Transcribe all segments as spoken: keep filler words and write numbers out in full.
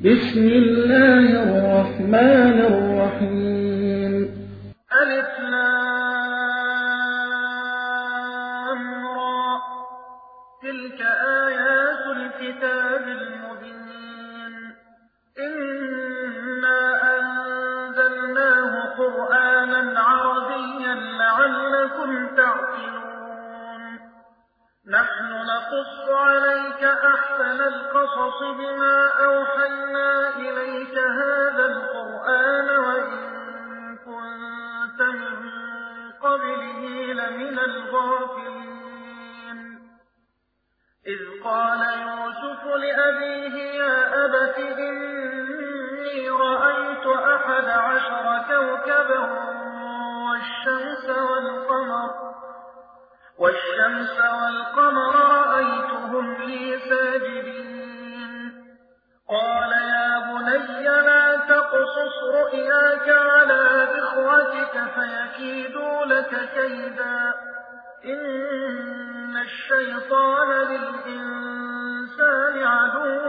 بسم الله الرحمن الرحيم. ألف لام را. تلك آيات الكتاب المبين. إنا أنزلناه قرآنا عربيا لعلكم تعقلون. نحن نقص عليك أحسن القصص بما أوحينا إليك هذا القرآن وإن كنت من قبله لمن الغافلين. إذ قال يوسف لأبيه يا أبت إني رأيت أحد عشر كوكبا والشمس والقمر والشمس والقمر رأيتهم لي ساجدين. قال يا بني لا تقصص رؤياك على إخوتك فيكيدوا لك كيدا إن الشيطان للإنسان عدو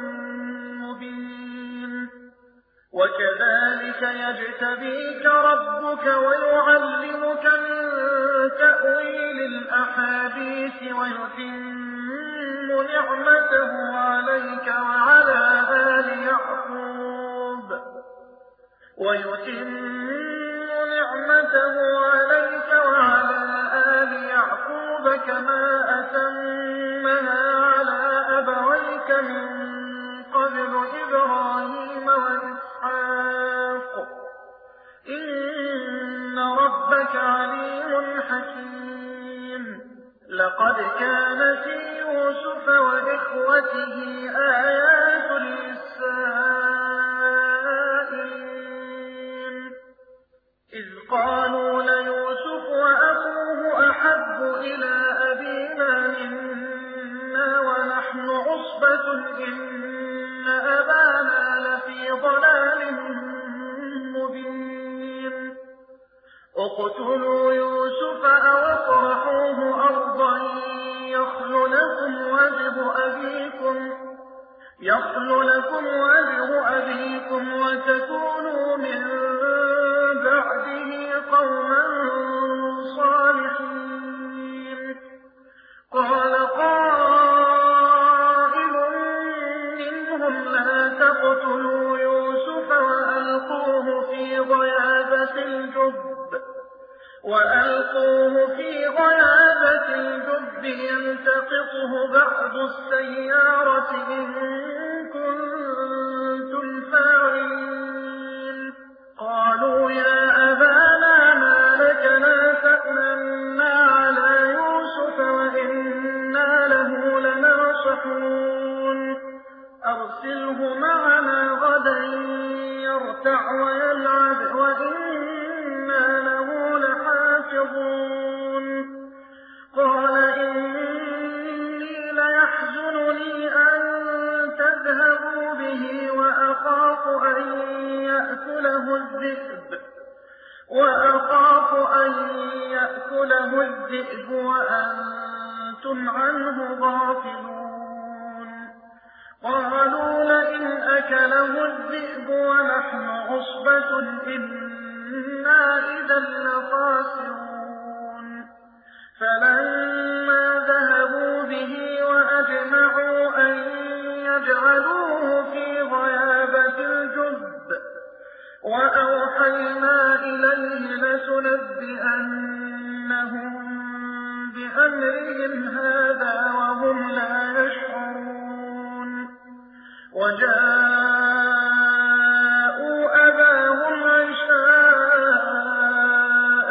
مبين. وكذلك يجتبيك ربك ويعلمك من تأويل الأحاديث ويتم نعمته عليك وعلى آل يعقوب ويتم نعمته عليك وعلى آل يعقوب كما أتمها على أبويك من قبل إبراهيم وإسحاق إن ربك عليم حكيم. لقد كان في يوسف وإخوته آيات للسائلين إذ قالوا ليوسف وأخوه أحب إلى أبينا منا ونحن عصبة إن أبانا لفي ضلال مبين. اقتلوا يوسف أو اطرحوه أرضا يخل لكم وجه أبيكم يخل لكم وجه أبيكم وتكونوا من بعده قوما صالحين. قال قائل منهم لا تقتلوا يوسف وألقوه في غيابة الجب وألقوه في غيابة الجب يلتقطه بعض السيارة إن كنتم فاعلين. قالوا يا أبانا ما لك لا تأمنا على يوسف وإنا له لناصحون. أرسله معنا غدا يرتع ويلعب وإنا له لحافظون. قال إني ليحزنني أن تذهبوا به وأخاف أن يأكله الذئب وأخاف أن يأكله الذئب وأنتم عنه غافلون. قالوا لئن أكله الذئب ونحن عصبة إنا إذا لخاسرون. فلما ذهبوا به وأجمعوا أن يجعلوه في غيابة الجب وأوحينا إليه لتنبئنهم بأمرهم هذا وهم لا يشعرون. وجاءوا أباهم عشاء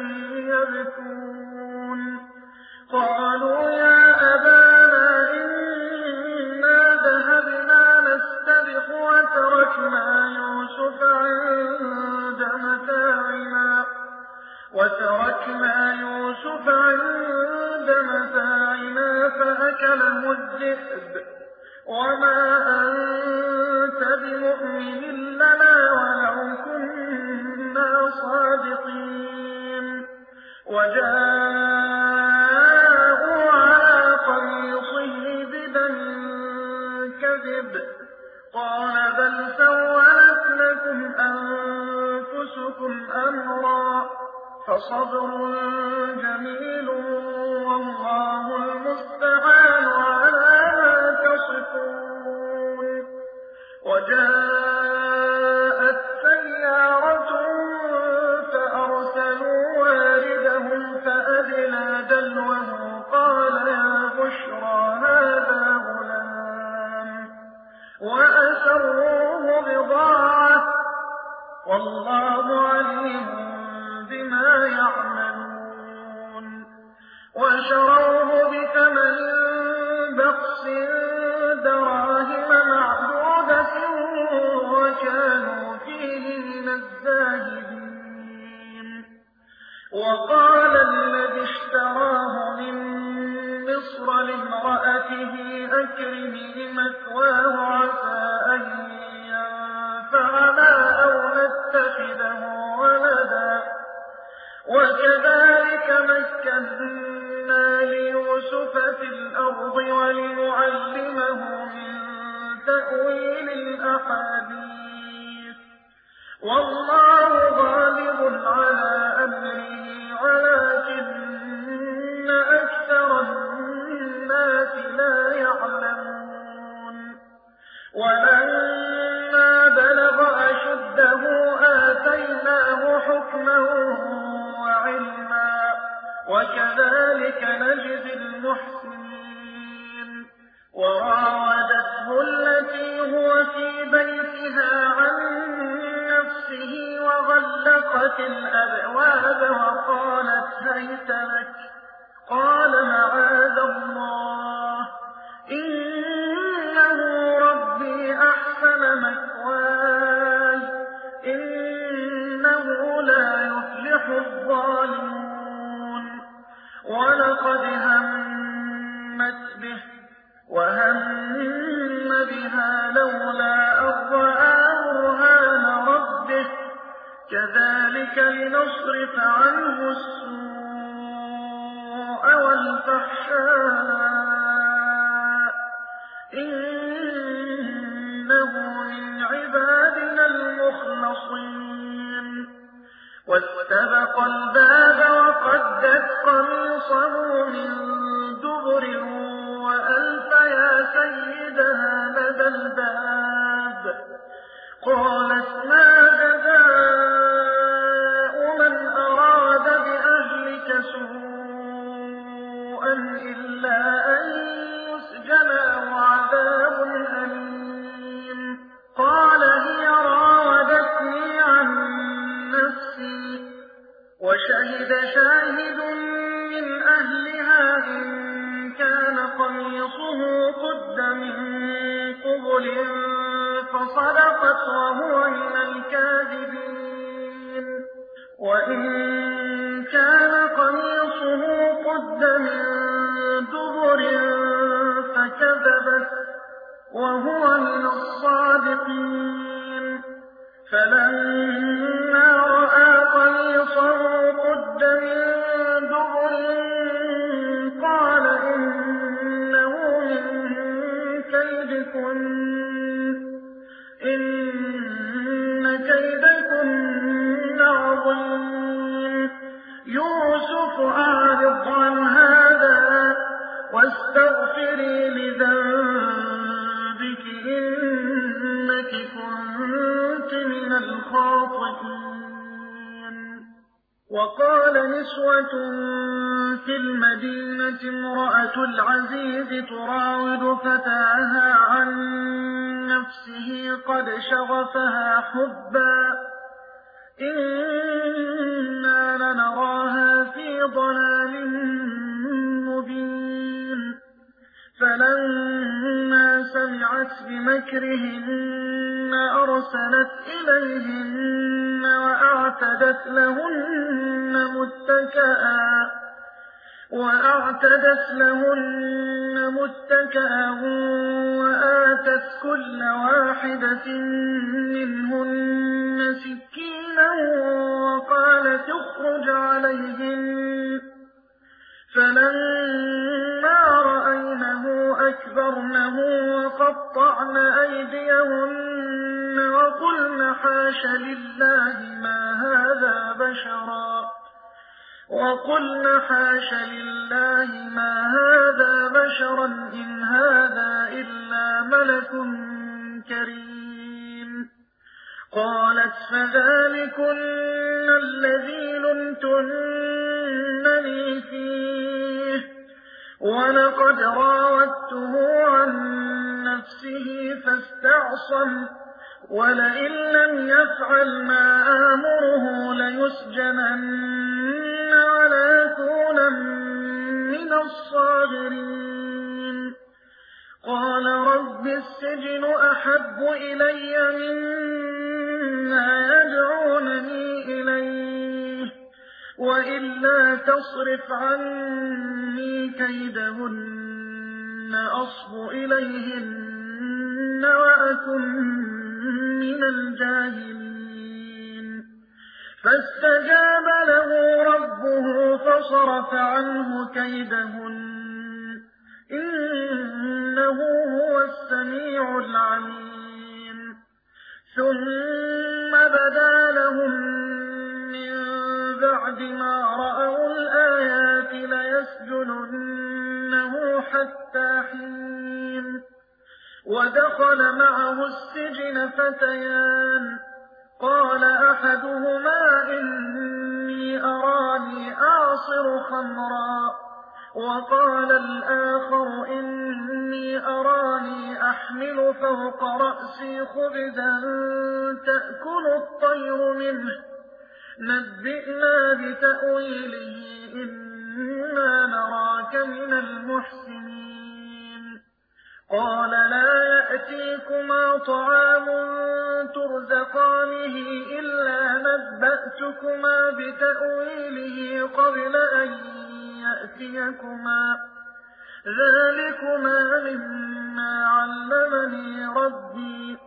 يبكون. قالوا يا أبانا إنا ذهبنا نستبق وتركنا يوسف عند متاعنا وتركنا يوسف عند متاعنا فأكله الذئب وما أنت بمؤمن لنا ولو كنا صادقين. وجاءوا على قميصه بدم كذب قال بل سولت لكم أنفسكم أمرا فصبر جميل والله المستعان على ما تصفون. وجاءت سيارة فأرسلوا واردهم فأدلى دلوه قال يا بشرى هذا غلام وأسروه بضاعة والله عليم بما يعملون. وشروه بثمن بخس دراهم معدودة وكانوا فيه من الزاهدين. وقال الذي اشتراه من مصر لامرأته أكرمي مثواه عسى أن ينفعنا أو نتخذه ولدا وكذلك مكنا ليوسف في الأرض ولنعلمه من تأويل الأحاديث والله غالب على أمره ولكن أكثر الناس لا يعلمون. ولما بلغ أشده آتيناه حكما وعلما وكذلك نجزي المحسنين. وراودته التي هو في بيتها عن نفسه وغلقت الأبواب وقالت هيت لك قال معاذ الله إنه ربي أحسن مثواي إنه لا يفلح الظالمون. ولقد همت به وهم بها لولا أن رأى برهان ربه كذلك لنصرف عنه السوء والفحشاء إنه من عبادنا المخلصين. واستبق الباب وقدت قميصه من دبر وألف يا سيدها لدى الباب قالت ما جزاء من أراد بأهلك سوءا إلا أن يسجن أو عذاب أليم. قال هي راودتني عن نفسي وشهد شاهد من أهلها إن كان قميصه قد من قبل فصدقت وهو من الكاذبين وإن كان قميصه قد من دبر فكذبت وهو من الصادقين. فلما رأى قميصه قد من دبر قال إنه من كيدكن إن كيدكن عظيم. يوسف أعرض عن هذا واستغفري لذنبك إنك كنت من الخاطئين. وقال نسوة في المدينة امرأة العزيز تراود فتاها عن نفسه قد شغفها حبا إنا لنراها في ضلال مبين. فلما سمعت بمكرهن أرسلت إليهن وأعتدت لهن متكئا وأعتدت لهن متكئا وآتت كل واحدة منهن سكينا وقالت اخرج عليهن. فلما رأينه أكبر فَكَفَرْنَهُ وَقَطَّعْنَ أَيْدِيَهُنَّ وَقُلْنَ حَاشَ لِلَّهِ مَا هَذَا بَشَرًا وَقُلْنَ حَاشَ لِلَّهِ مَا هَذَا بَشَرًا إِنْ هَذَا إِلَّا مَلَكٌ كَرِيمٌ قَالَتْ فَذَلِكُنَّ الَّذِي لُمْتُنَّنِي فِيهِ وَلَقَدْ رَاوَدتُّهُ عَن نَّفْسِهِ فَاسْتَعْصَمَ وَلَئِن لَّمْ يَفْعَلْ مَا آمُرُهُ لَيُسْجَنَنَّ وَلَيَكُونًا مِّنَ الصَّاغِرِينَ قَالَ رَبِّ السِّجْنُ أَحَبُّ إِلَيَّ مِمَّا يَدْعُونَنِي إِلَيْهِ وَإِلَّا تَصْرِفْ عَنِّي كَيْدَهُنَّ أَصْبُ إِلَيْهِنَّ وَأَكُن مِّنَ الْجَاهِلِينَ فَاسْتَجَابَ لَهُ رَبُّهُ فَصَرَفَ عَنْهُ كَيْدَهُنَّ إِنَّهُ هُوَ السَّمِيعُ الْعَلِيمُ ثُمَّ بَدَا لَهُم مِّن بَعْدِ مَا رَأَوُا الْآيَاتِ لَيَسْجُنُنَّهُ حَتَّىٰ حِينٍ وَدَخَلَ مَعَهُ السِّجْنَ فَتَيَانِ قَالَ أَحَدُهُمَا إِنِّي أَرَانِي أَعْصِرُ خَمْرًا وَقَالَ الْآخَرُ إِنِّي أَرَانِي أَحْمِلُ فَوْقَ رَأْسِي خُبْزًا تَأْكُلُ الطَّيْرُ مِنْهُ نَبِّئْنَا بِتَأْوِيلِهِ إِنَّا نَرَاكَ مِنَ الْمُحْسِنِينَ قَالَ لَا يَأْتِيكُمَا طَعَامٌ تُرْزَقَانِهِ إِلَّا نَبَّأْتُكُمَا بِتَأْوِيلِهِ قَبْلَ أَن يَأْتِيَكُمَا ذَلِكُمَا مِمَّا عَلَّمَنِي رَبِّي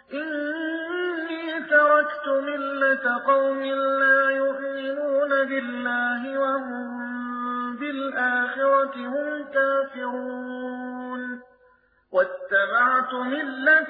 إِنِّي تَرَكْتُ مِلَّةَ قَوْمٍ لَّا يُؤْمِنُونَ بِاللَّهِ وَهُم بِالْآخِرَةِ هُمْ كَافِرُونَ وَاتَّبَعْتُ مِلَّةَ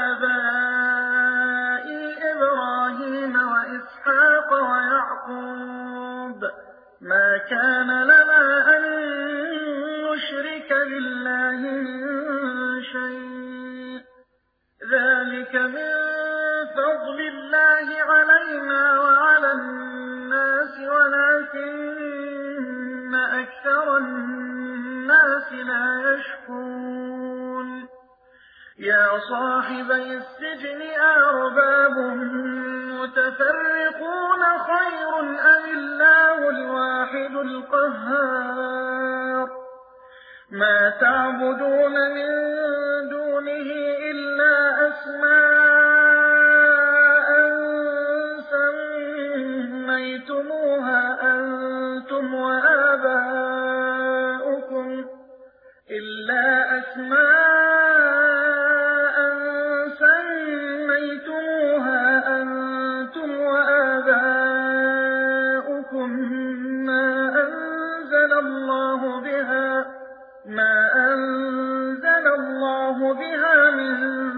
آبَائِي إِبْرَاهِيمَ وَإِسْحَاقَ وَيَعْقُوبَ مَا كَانَ لَنَا أَن نُّشْرِكَ بِاللَّهِ مِن شَيْءٍ ذَلِكَ مِن فَضْلِ اللَّهِ عَلَيْنَا وَعَلَى النَّاسِ وَلَٰكِنَّ أَكْثَرَ النَّاسِ لَا يَشْكُرُونَ يَا صَاحِبَيِ السِّجْنِ أَأَرْبَابٌ مُّتَفَرِّقُونَ خَيْرٌ أَمِ اللَّهُ الْوَاحِدُ الْقَهَّارُ مَا تَعْبُدُونَ مِن دُونِهِ إِلَّا أَسْمَاءً سَمَّيْتُمُوهَا أَنتُمْ وَآبَاؤُكُمْ إِلَّا أَسْمَاءً سَمَّيْتُمُوهَا أَنتُمْ وَآبَاؤُكُم مَّا أَنزَلَ اللَّهُ بِهَا مَا أَنزَلَ اللَّهُ بِهَا مِن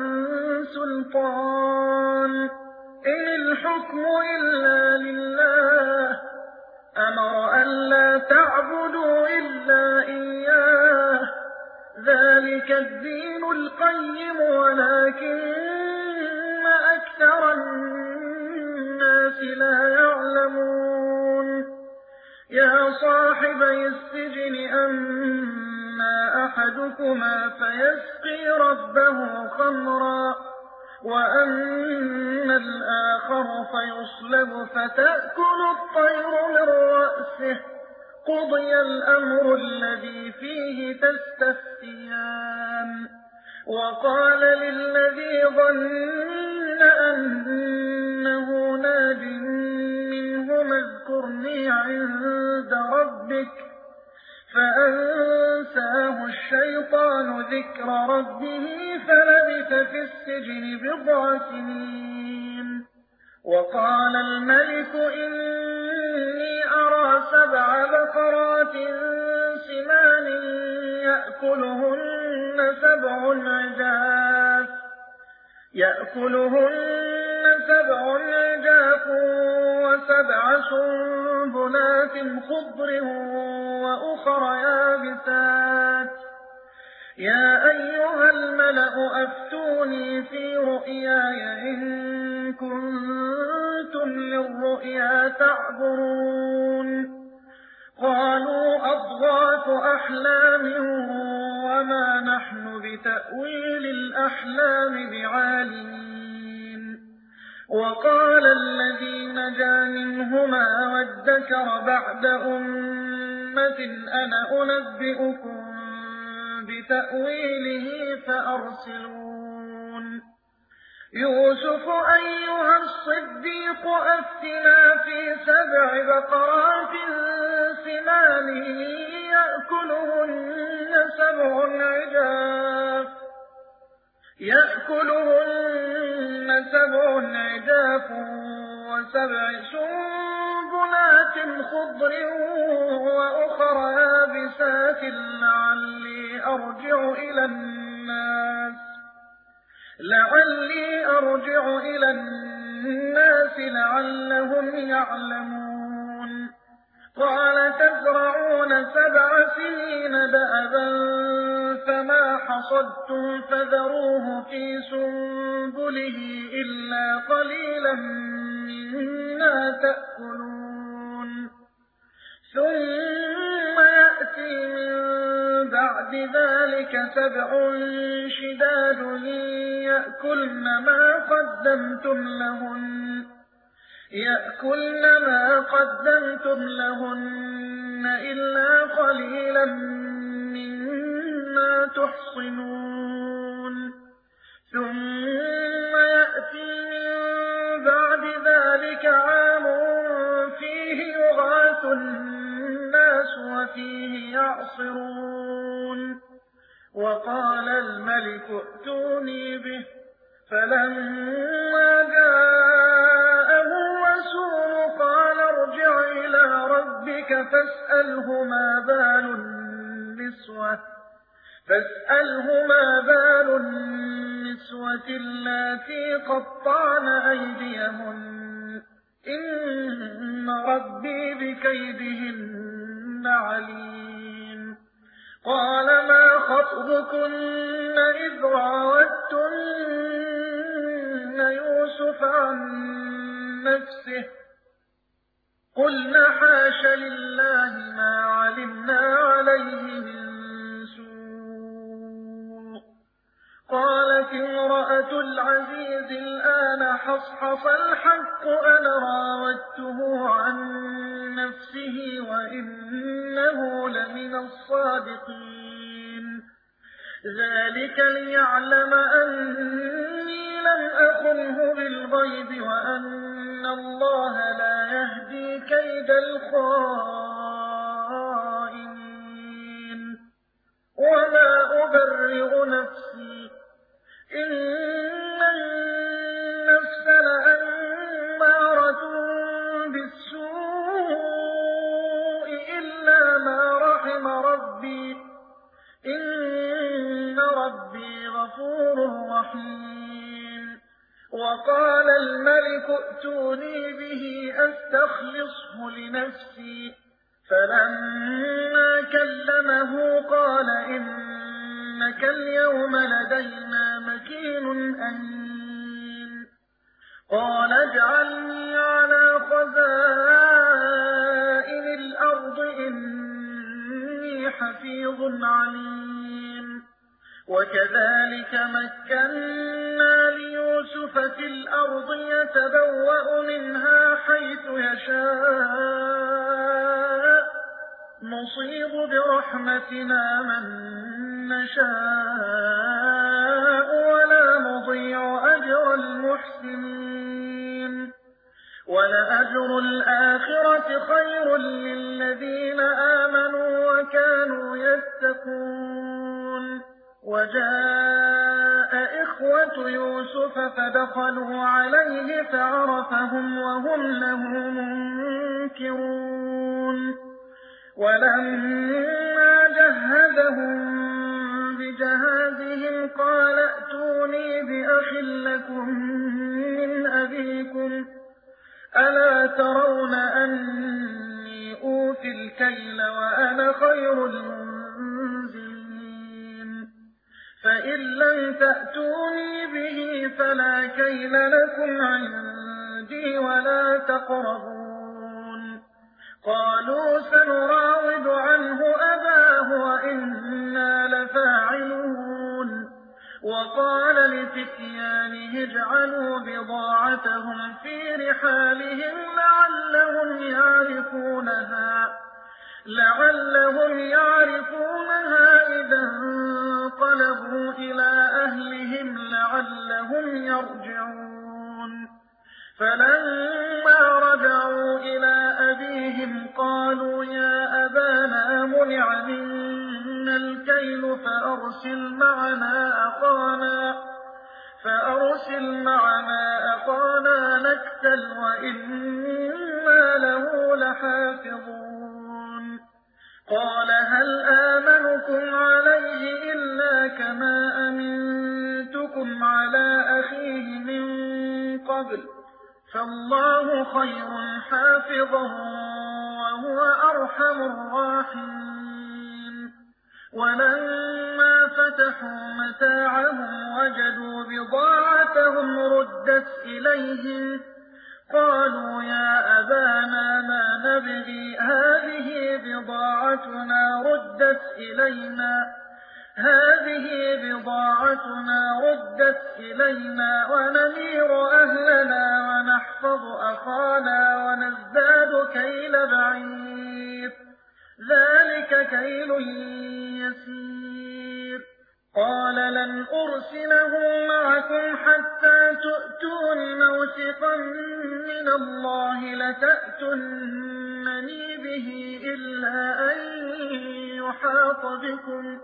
سُلْطَانٍ إِنِ الْحُكْمُ إِلَّا لِلَّهِ أَمَرَ أَلَّا تَعْبُدُوا إِلَّا إِيَّاهُ ذَلِكَ الدِّينُ الْقَيِّمُ وَلَٰكِنَّ أَكْثَرَ النَّاسِ لَا يَعْلَمُونَ يَا صَاحِبَيِ السِّجْنِ أَمَّا أَحَدُكُمَا فَيَسْقِي رَبَّهُ خَمْرًا وَأَمَّا الْآخَرُ فَيُصْلَبُ فَتَأْكُلُ الطَّيْرُ مِن رَّأْسِهِ قُضِيَ الْأَمْرُ الَّذِي فِيهِ تَسْتَفْتِيَانِ وَقَالَ لِلَّذِي ظَنَّ أَنَّهُ نَاجٍ مِّنْهُمَا اذْكُرْنِي عِندَ رَبِّكَ فَأَنسَاهُ الشَّيْطَانُ ذِكْرَ رَبِّهِ فَلَبِثَ فِي السِّجْنِ بِضْعَ سِنِينَ وَقَالَ الْمَلِكُ إِنِّي أَرَىٰ سَبْعَ بَقَرَاتٍ سِمَانٍ يَأْكُلُهُنَّ سبع عجاف يأكلهن سبع عجاف وسبع سنبلات خضر وأخر يابسات يا أيها الملأ أفتوني في رؤياي إن كنتم للرؤيا تعبرون قالوا أضغاث أحلام وما نحن بتأويل الأحلام بعالمين وقال الذي نجا منهما وادكر بعد أمة أنا أنبئكم بتأويله فأرسلون يوسف أيها الصديق أفتنا في سبع بقرات سمان يأكلهن سبع عجاف يأكلهن سبع عجاف وسبع سنبلات خضر وأخر يابسات لعلي أرجع إلى الناس لعلي أرجع إلى الناس لعلهم يعلمون قال تزرعون سبع سنين دأبا فما حصدتم فذروه في سنبله إلا قليلا مما تأكلون ثم يأتي من بعد ذلك سبع شداد يأكلن ما قدمتم لهن يأكلن ما قدمتم لهن إلا قليلا مما تحصنون ثم يأتي من بعد ذلك عام فيه يغاث الناس وفيه يعصرون وقال الملك ائتوني به فلما جاءه الرسول قال ارجع إلى ربك فاسأله ما بال النسوة فاسأله ما بال النسوة اللاتي قطعن أيديهن إن ربي بكيدهن عليم قال ما خطبكن إذ راودتن يوسف عن نفسه قلنا حاش لله ما علمنا عليه من سوء قالت امرأة العزيز الآن حصحص الحق أنا راودته عن نفسه وإنه لمن الصادقين ذلك ليعلم أني لم أخنه بالغيب وأن الله لا يهدي كيد الخائنين وما أبرئ نفسي إن النفس لأمارة بالسوء إلا ما رحم ربي إن ربي غفور رحيم وقال الملك ائتوني به أستخلصه لنفسي فلما كلمه قال إنك اليوم لدينا مكين أمين قال اجعلني على خزائن الأرض إني حفيظ عليم وكذلك مكنا ليوسف في الأرض يتبوأ منها حيث يشاء نصيب برحمتنا من نشاء ولا نضيع أجر المحسنين ولأجر الآخرة خير للذين آمنوا وكانوا يتقون وجاء إخوة يوسف فدخلوا عليه فعرفهم وهم له منكرون ولما جهزهم بجهازهم قال ائتوني بأخ لكم من أبيكم ألا ترون أني أوفي الكيل وأنا خير المنزلين فإن لم تأتوني به فلا كيل لكم عندي ولا تقربون قالوا سنراود عنه أباه وإنا لفاعلون وقال لفتيانه اجعلوا بضاعتهم في رحالهم لعلهم يعرفونها لعلهم يعرفونها إذا انقلبوا إلى أهلهم لعلهم يرجعون فلما رجعوا إلى أبيهم قالوا يا أبانا منع منا الكيل فأرسل معنا أخانا فأرسل معنا أخانا نكتل وإنا له لحافظون قال هل آمنكم عليه إلا كما أمنتكم على أخيه من قبل فالله خير حافظا وهو أرحم الراحمين ولما فتحوا متاعهم وجدوا بضاعتهم ردت إليهم قالوا يا أبانا ما نبغي هذه بضاعتنا ردت إلينا هذه بضاعتنا ردت إلينا ونمير أهلنا ونحفظ أخانا ونزداد كيل بعير ذلك كيل يسير قال لن أرسله معكم حتى تؤتون موثقا من الله لتأتونني به إلا أن يحاط بكم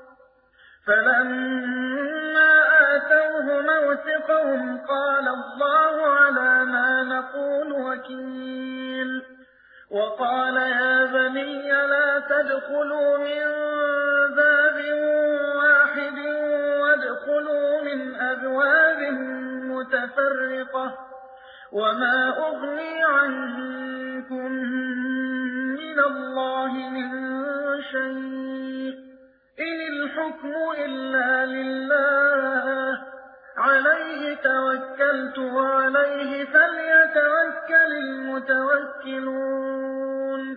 فلما آتوه موثقهم قال الله على ما نقول وكيل وقال يا بني لا تدخلوا من باب واحد وادخلوا من أبواب متفرقة وما أغني عنكم من الله من شيء إن الحكم إلا لله عليه توكلت وعليه فليتوكل المتوكلون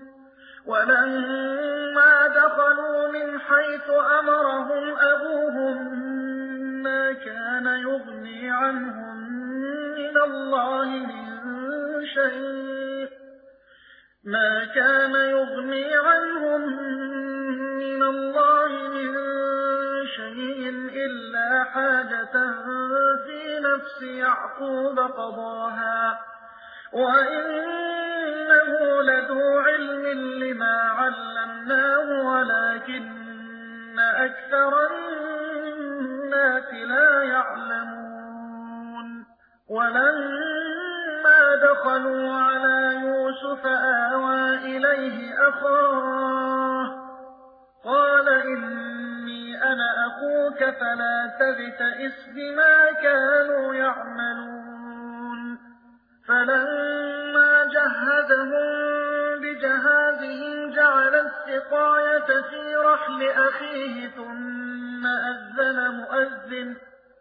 ولما دخلوا من حيث أمرهم أبوهم ما كان يغني عنهم من الله من شيء ما كان يغني عنهم من الله من شيء إلا حاجة في نفس يعقوب قضاها وإنه لذو علم لما علمناه ولكن أكثر الناس لا يعلمون ولما دخلوا على يوسف آوى إليه أخاه قال إني أنا أخوك فلا تبتئس بما كانوا يعملون فلما جهزهم بجهازهم جعل السقاية في رحل أخيه ثم أذن مؤذن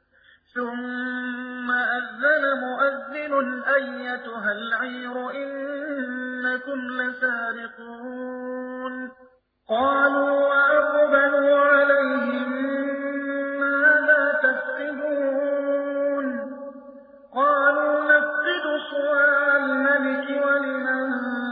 ثم أذن مؤذن أيتها العير إنكم لسارقون قالوا وأقبلوا عليهم ماذا تفقدون قالوا نفقد صواع الملك ولمن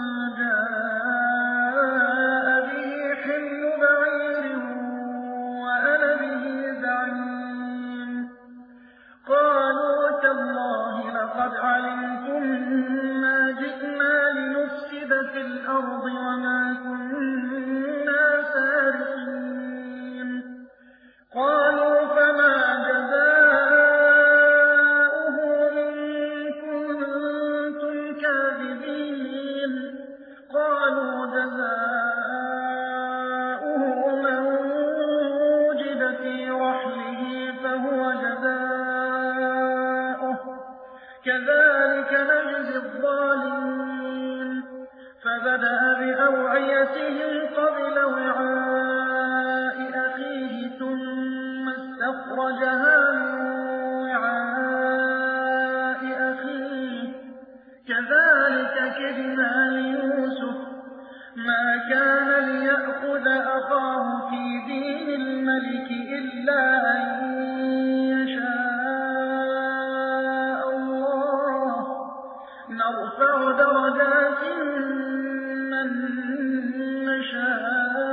جاء به حمل بعير وأنا به زعيم قالوا تالله لقد علمتم ما جئنا لنفسد في الأرض وما كنا سارقين كذلك نجزي الظالمين فبدأ بأوعيتهم قبل وعاء أخيه ثم استخرجها من وعاء أخيه كذلك كدنا ليوسف ما كان ليأخذ أخاه في دين الملك إلا أن نرفع درجات من نشاء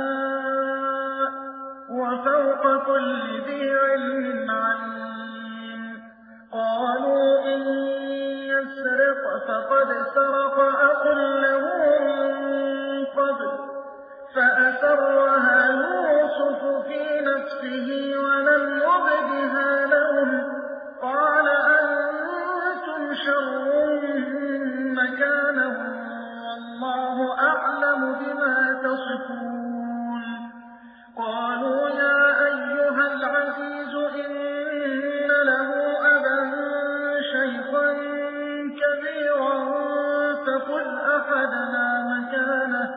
وفوق كل ذي علم عليم قالوا إن يسرق فقد سرق أخ له من قبل فأسرها يوسف في نفسه ولم يبدها لهم قال أنتم شر مكانه والله أعلم بما تصفون قالوا يا أيها العزيز إن له أبا شيخا كبيرا فخذ أحدنا مكانه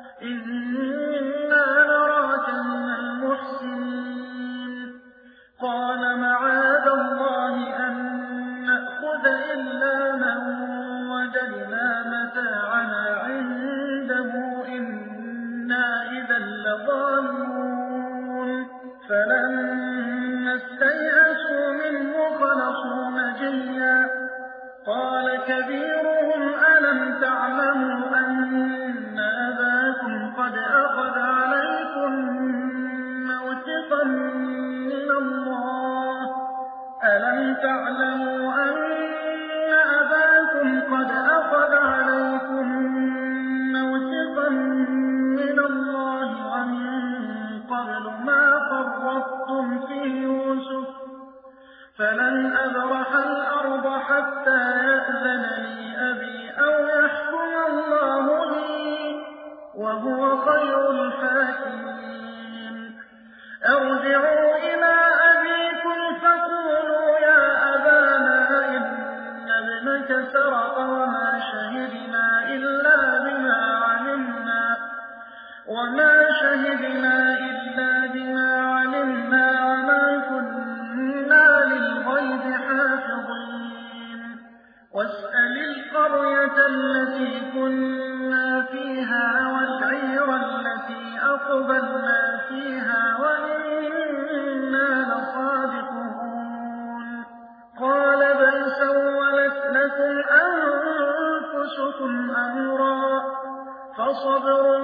إنا نراك من المحسنين قال معاذ الله أن نأخذ إلا من وجدنا متاعنا عنده إنا إذا لظالمون فلما استيئسوا منه خلصوا نجيا قال كبيرهم ألم تعلموا أن أباكم قد أخذ عليكم موثقا من الله ألم تعلموا أن قد أخذ عليكم موثقا من الله ومن قبل ما فرطتم في يوسف فلن أبرح الأرض حتى يأذن لي أبي أو يحكم الله لي وهو خير الحاكمين ارجعوا إلى أبيكم فقولوا يا أبانا إن ابنك سرق وما شهدنا إلا بما علمنا وما شهدنا إلا بما علمنا وما كنا للغيب حافظين واسأل القرية التي كنا فيها والعير التي أقبلنا فيها وإنا لصادقون قال بل سولت لكم أنفسكم أمرا فصبر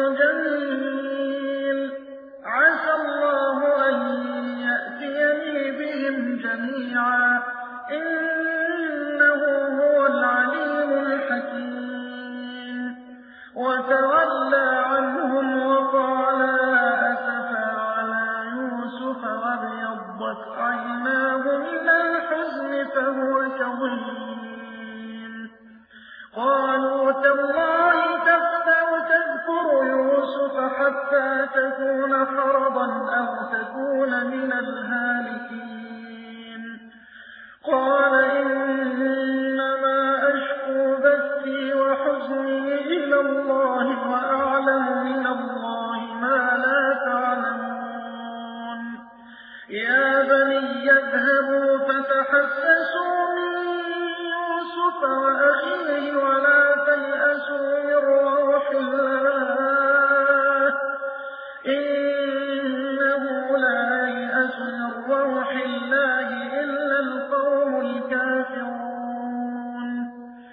جميل عسى الله أن يأتيني بهم جميعا إنه هو العليم الحكيم وتولى عنهم وقال أسفا على يوسف وابيضت عيناه من الحزن فهو كظيم قالوا تالله تفتأ تذكر يوسف حتى تكون حرضا أو تكون من الهالكين قال إنما أشكو بثي وحزني إلى الله وأعلم من الله ما لا تعلمون يا بني اذهبوا فتحسسوا من يوسف وأخيه ولا تيأسوا من روح الله إنه لا ييأس من روح الله إلا القوم الكافرون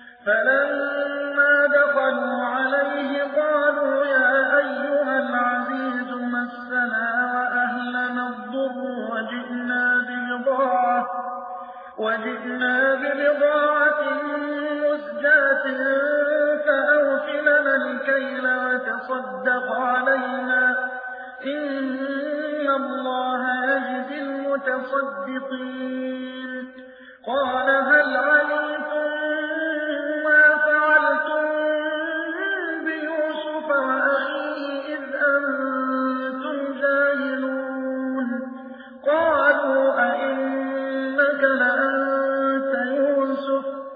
فلما دخلوا عليه قالوا يا أيها العزيز مسنا وأهلنا الضر وجئنا ببضاعة وجئنا ببضاعة مزجاة فأوف لنا الكيل وتصدق علينا إن الله يجزي المتصدقين قال هل علمتم ما فعلتم بيوسف وأخيه إذ أنتم جاهلون قالوا أئنك لأنت يوسف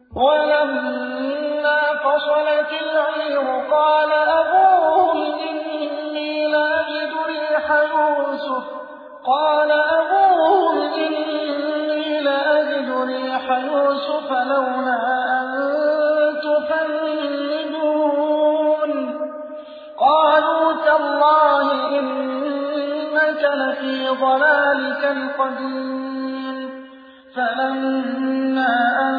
ولما فصلت العير قال أبوهم إني لأجد ريح يوسف قال أبوهم إني لأجد ريح يوسف لولا أن تفندون قالوا تالله إنك لفي ضلالك القديم فلما أن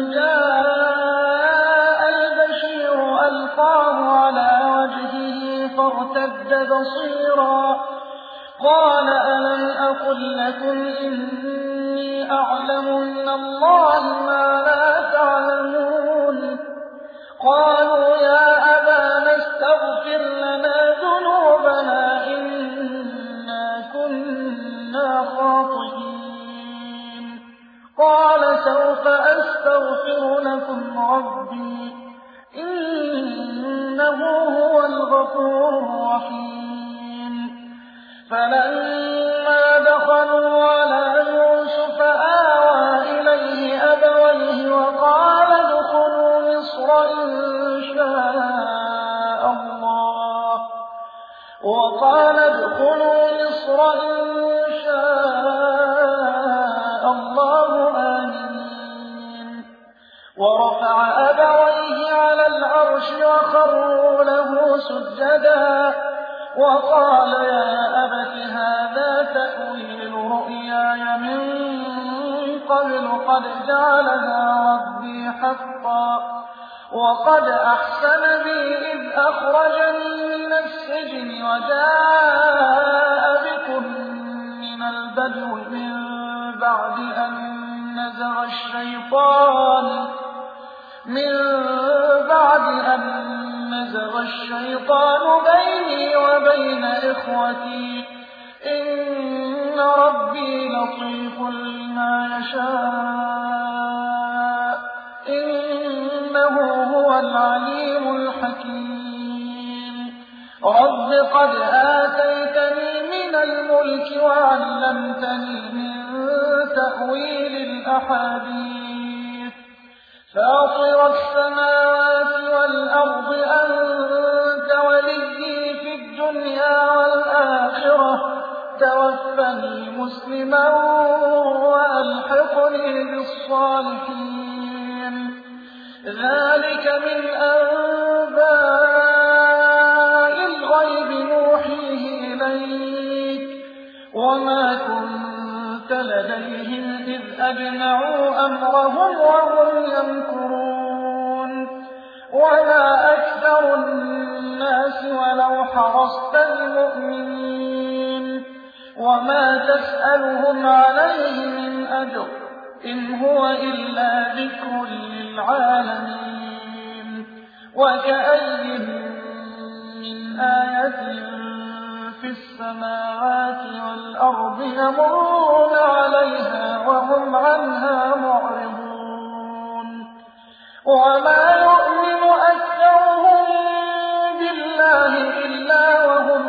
جاء البشير ألقاه على وجهه فارتد بصيرا قال ألم أقل لكم إني أعلم من الله ما لا تعلمون قالوا يا أبانا استغفر لنا ذنوبنا إنا كنا خاطئين قال سوف أستغفر لكم ربي إنه هو الغفور الرحيم فلما دخلوا على يوسف آوى إليه أبويه وقال ادخلوا مصر إن شاء الله وقال ادخلوا مصر إن شاء الله آمنين ورفع أبويه على العرش وخروا له سجدا وقال يا أبت هذا تأويل رؤياي من قبل قد جعلها ربي حقا وقد أحسن بي إذ أخرجني من السجن وجاء بكم من البدو من بعد أن نزغ الشيطان من بعد أن نزغ الشيطان بيني وبين إخوتي إن ربي لطيف لما يشاء إنه هو العليم الحكيم رب قد آتيتني من الملك وعلمتني من تأويل الأحاديث فاطر السماوات والأرض أنت وليي في الدنيا والآخرة توفني مسلما وألحقني بالصالحين ذلك من أنباء الغيب نوحيه إليك وما كنت لديهم إذ أجمعوا أمرهم وهم يمكرون وما أكثر الناس ولو حرصت بمؤمنين وما تسألهم عليه من أجر إن هو إلا ذكر للعالمين وكأي من آية في السماوات والأرض يمرون عليها وهم عنها معرضون وما يؤمن أكثرهم بالله إلا وهم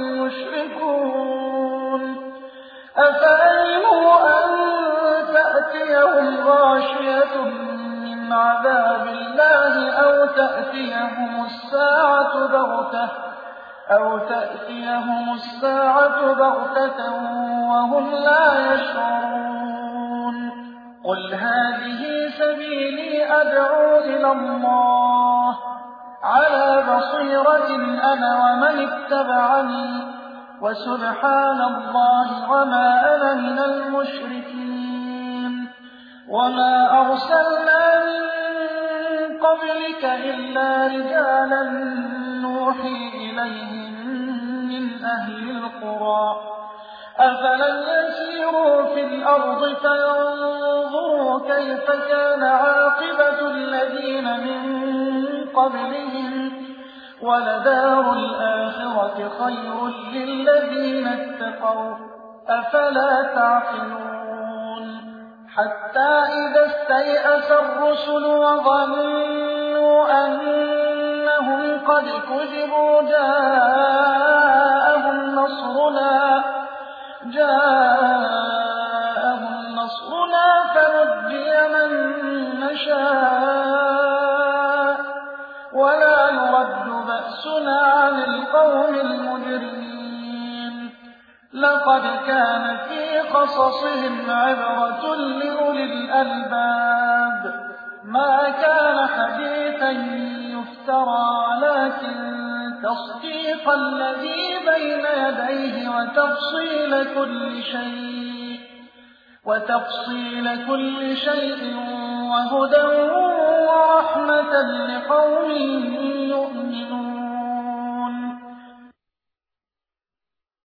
مشركون أفأمنوا أن تأتيهم غاشية من عذاب الله أو تأتيهم الساعة بغتة أو تأتيهم الساعة بغتة وهم لا يشعرون قل هذه سبيلي أدعو إلى الله على بصيرة أنا ومن اتبعني وسبحان الله وما أنا من المشركين وما أرسلنا من قبلك إلا رجالا نوحي إليهم من أهل القرى أفلم يسيروا في الأرض فينظروا كيف كان عاقبة الذين من قبلهم ولدار الآخرة خير للذين اتقوا أفلا تعقلون حتى إذا استيأس الرسل وظنوا أنهم قد كذبوا جاءهم نصرنا جاءهم نصرنا فنجي من نشاء ولا يرد بأسنا عن القوم المجرمين لقد كان في قصصهم عبرة لأولي الألباب ما كان حديثا يفترى ولكن تصديق الذي بين يديه وتفصيل كل شيء وتفصيل كل شيء وهدى ورحمة لقوم يؤمنون